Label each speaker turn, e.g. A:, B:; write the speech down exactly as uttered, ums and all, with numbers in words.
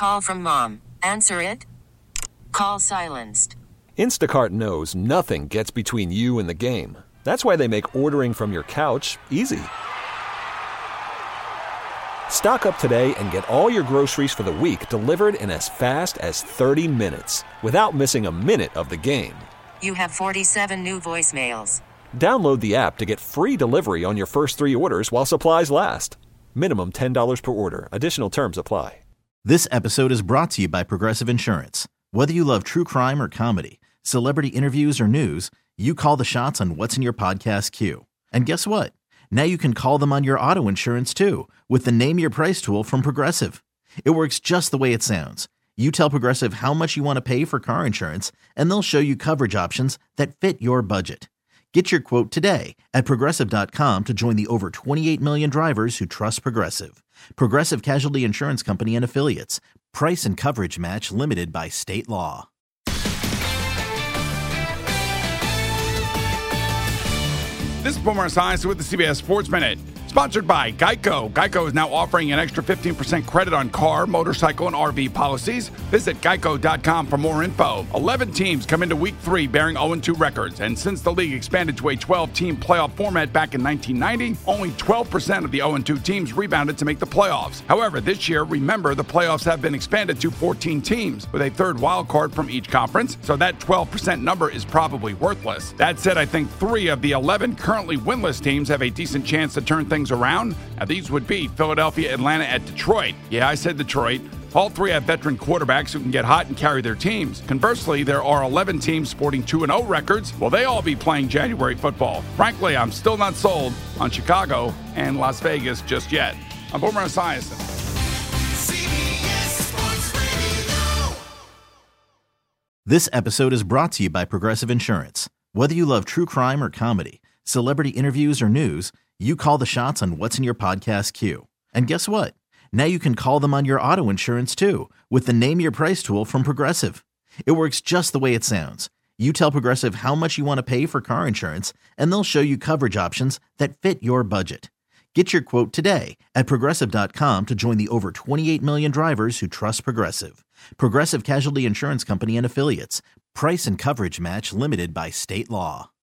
A: call from mom. Answer it. Call silenced.
B: Instacart knows nothing gets between you and the game. That's why they make ordering from your couch easy. Stock up today and get all your groceries for the week delivered in as fast as thirty minutes without missing a minute of the game.
A: You have forty-seven new voicemails.
B: Download the app to get free delivery on your first three orders while supplies last. Minimum ten dollars per order. Additional terms apply.
C: This episode is brought to you by Progressive Insurance. Whether you love true crime or comedy, celebrity interviews or news, you call the shots on what's in your podcast queue. And guess what? Now you can call them on your auto insurance too with the Name Your Price tool from Progressive. It works just the way it sounds. You tell Progressive how much you want to pay for car insurance, and they'll show you coverage options that fit your budget. Get your quote today at Progressive dot com to join the over twenty-eight million drivers who trust Progressive. Progressive Casualty Insurance Company and Affiliates. Price and coverage match limited by state law.
D: This is Boomer Esiason with the C B S Sports Minute. Sponsored by Geico. Geico is now offering an extra fifteen percent credit on car, motorcycle, and R V policies. Visit geico dot com for more info. eleven teams come into week three bearing oh and two records. And since the league expanded to a twelve-team playoff format back in nineteen ninety, only twelve percent of the oh and two teams rebounded to make the playoffs. However, this year, remember, the playoffs have been expanded to fourteen teams with a third wild card from each conference. So that twelve percent number is probably worthless. That said, I think three of the eleven currently winless teams have a decent chance to turn things around. Now, these would be Philadelphia, Atlanta, and Detroit. Yeah, I said Detroit. All three have veteran quarterbacks who can get hot and carry their teams. Conversely, there are eleven teams sporting two and oh records. Will they all be playing January football? Frankly, I'm still not sold on Chicago and Las Vegas just yet. I'm Boomer Esiason.
C: This episode is brought to you by Progressive Insurance. Whether you love true crime or comedy, celebrity interviews or news, you call the shots on what's in your podcast queue. And guess what? Now you can call them on your auto insurance too with the Name Your Price tool from Progressive. It works just the way it sounds. You tell Progressive how much you want to pay for car insurance, and they'll show you coverage options that fit your budget. Get your quote today at Progressive dot com to join the over twenty-eight million drivers who trust Progressive. Progressive Casualty Insurance Company and Affiliates. Price and coverage match limited by state law.